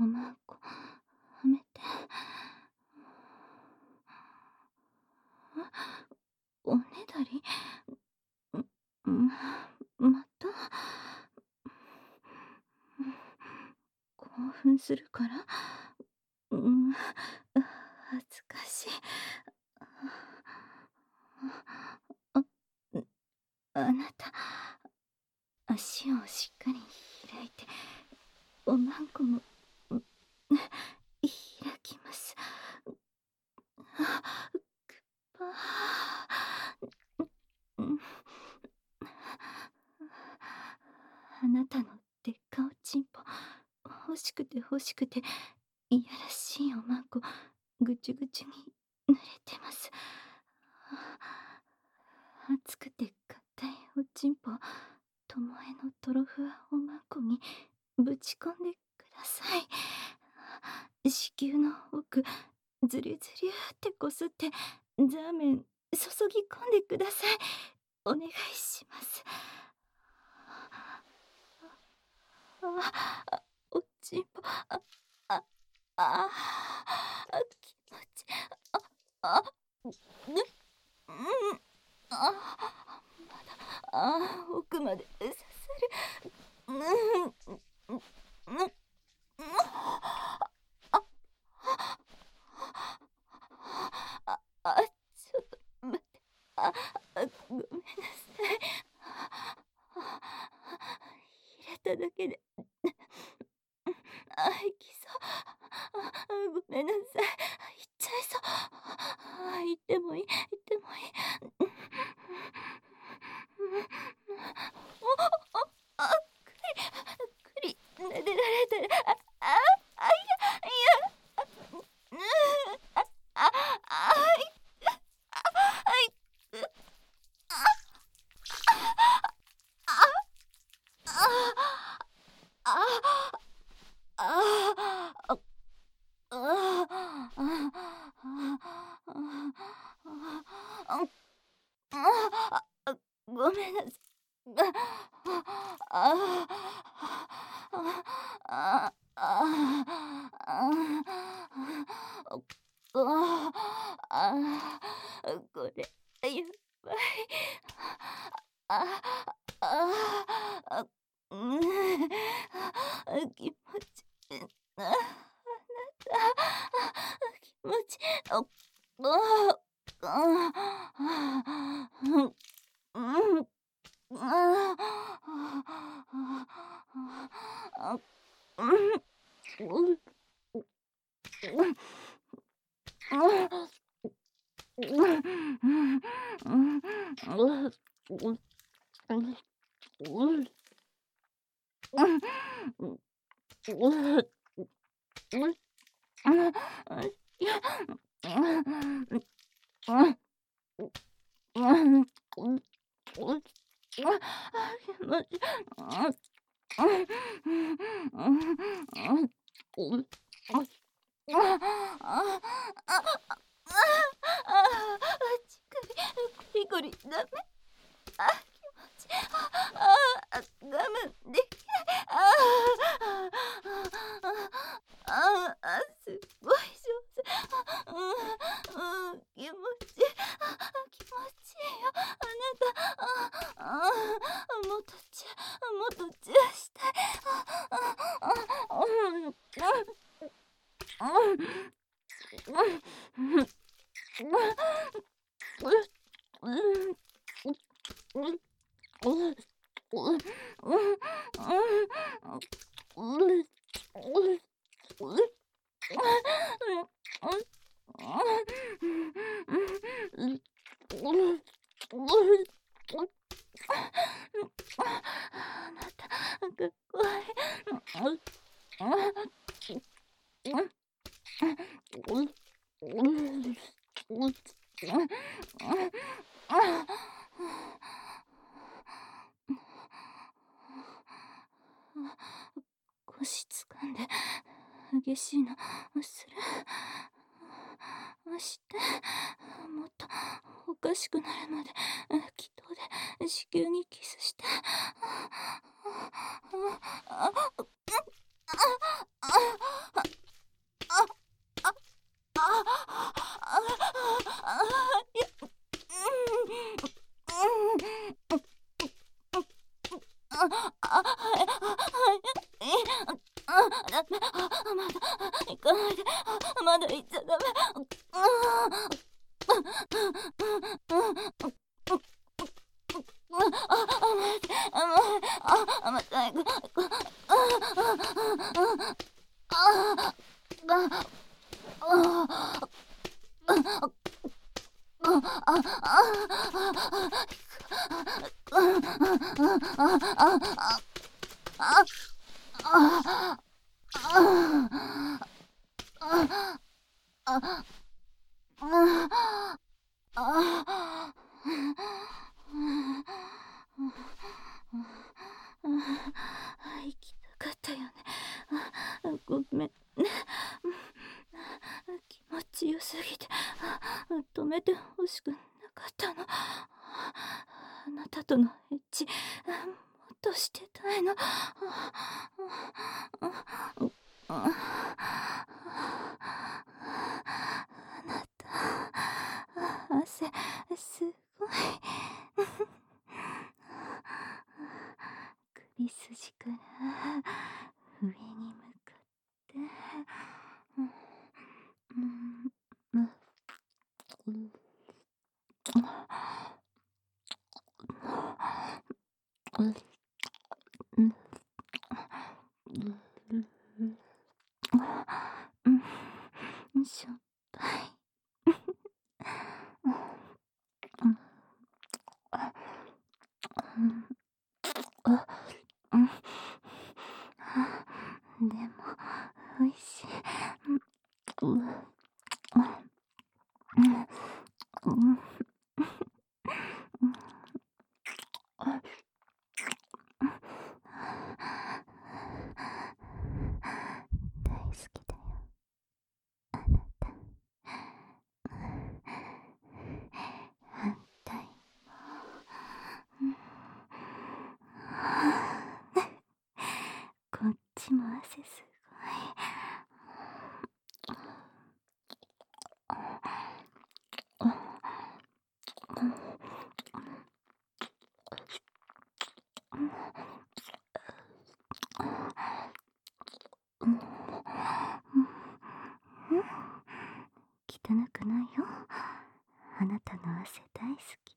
まんこ、はめて。おねだり、また。興奮するから。恥ずかしい。あ、あなた、足をしっかり開いて、おまんこも、開きます。ぱあなたのでっかおちんぽ、欲しくて欲しくて、いやらしいおまんこ、ぐちゅぐちゅに濡れてます。熱くて硬いおちんぽ、ともえのとろふわおまんこにぶち込んでください。子宮の奥、ずりゅずりゅってこすって、ザーメン注ぎ込んでください。お願いします。おちんぽ、気持ち、ぬ、まだ、奥まで刺さる。ちょっと待って。ごめんなさい。入れただけでいきそう。ごめんなさい。行っちゃいそう。行ってもいい、行ってもいい。くり、撫でられたら、ごめんなさい。これ、やばい。ああ、気持ち、あなた、気持ち、乳首ゴリゴリダメ。気持ち、我慢できない。すごい上手。気持ちいいよ、あなた。もっとチューしたい。あなた、かっこい腰掴んで激しいのする。してもっとおかしくなるまで気筒で子宮にキスして。 かないで。まだ行っちゃダメ。甘たい。行きたかったよね。ごめんね。気持ちよすぎて止めてほしくなかったの。あなたとのエッチもっとしてたいの。あなた、汗すごい。首筋から上に向かってしょっぱい。でもおいしい。大好きだよ、あなた。反対も。こっちも汗すごい。汚くないよ。あなたの汗大好き。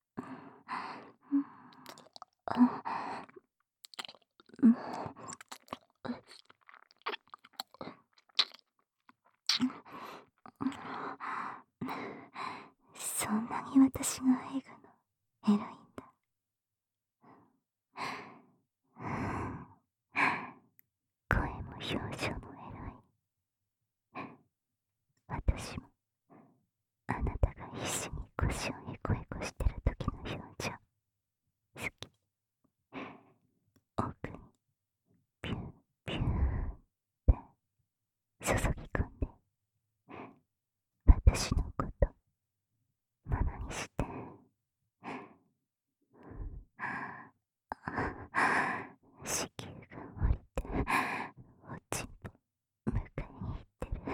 そんなに私がエグの偉いんだ。声も表情も偉い。私もあなたが必死に腰をへこへこしてる時の表情好き。奥にピュンピュンって注ぎ込んで私のことママにして。子宮が降りておちんぽ迎えに行ってる。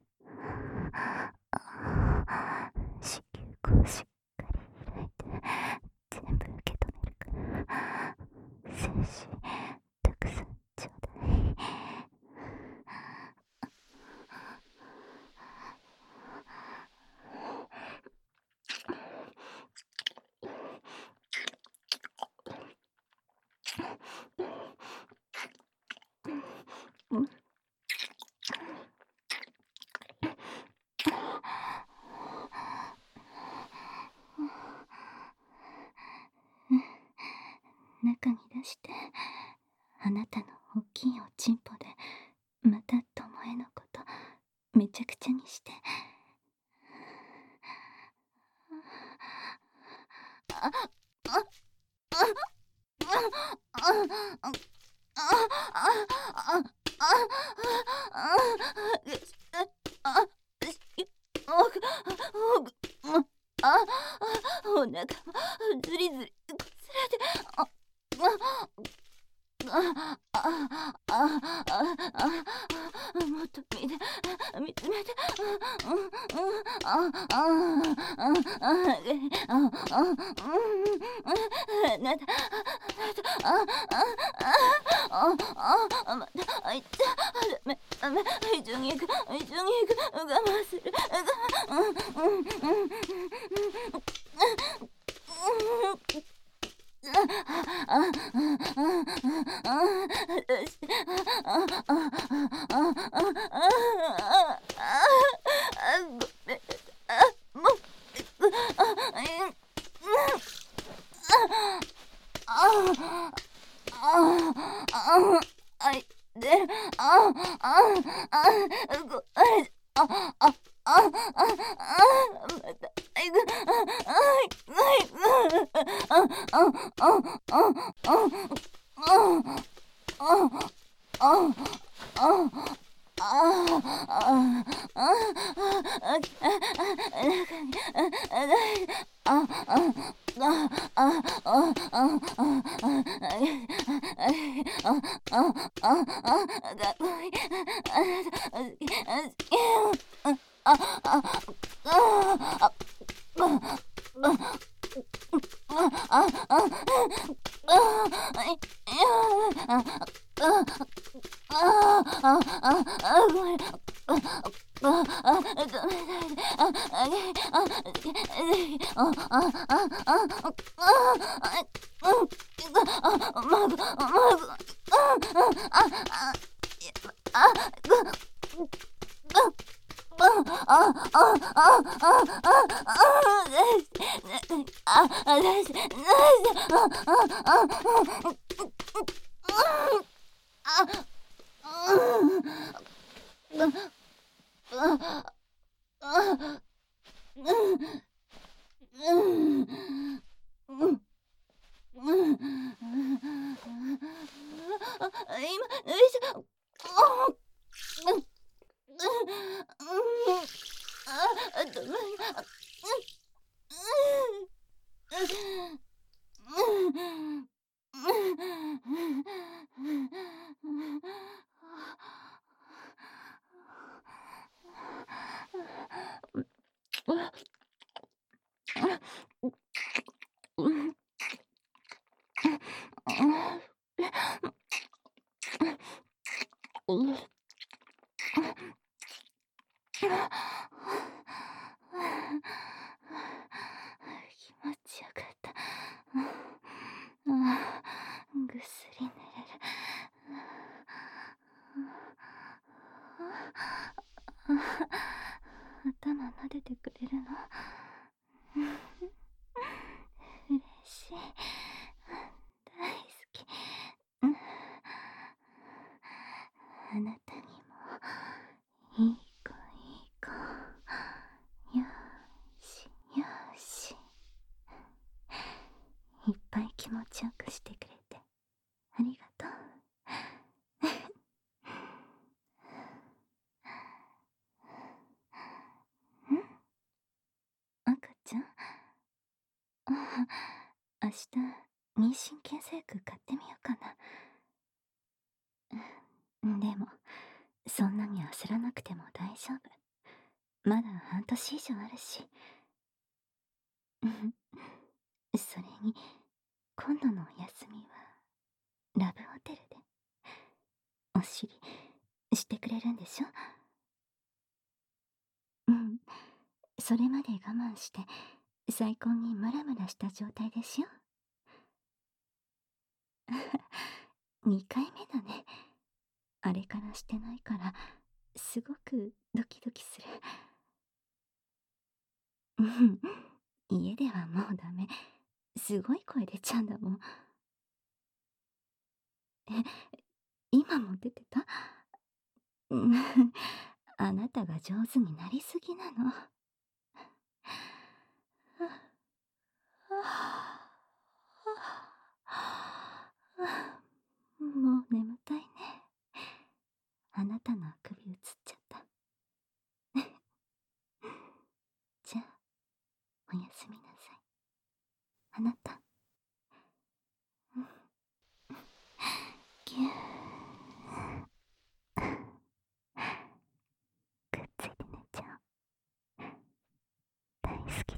子宮口しっかり開いて全部受け止めるから精子たくさんちょうだい。中に出して、あなたの大きいおちんぽでまた巴のことめちゃくちゃにして。お腹もずりずりこすられて。 もっと見つめて。なんだ、また、あいつ、ダメ、一緒に行く、我慢する。あいで、また、気持ちよかった。ぐっすり寝れる。頭撫でてくれるの。嬉しい。大好き。あなたにもいい子。よしよし。いっぱい気持ちよくしてくれてありがとう。赤ちゃん、明日妊娠検査薬買ってみようかな。でもそんなに焦らなくても大丈夫。まだ半年以上あるし。それに今度のお休みはラブホテルでお尻してくれるんでしょ。それまで我慢して再婚にムラムラした状態でしょ。2回目だね。あれからしてないからすごくドキドキする。家ではもうダメ。すごい声出ちゃうんだもん。今も出てた？あなたが上手になりすぎなの。もう眠たいね。あなたのあくび映っちゃった。じゃあおやすみなさい、あなた。 ぎゅーくっついて寝ちゃう。大好き。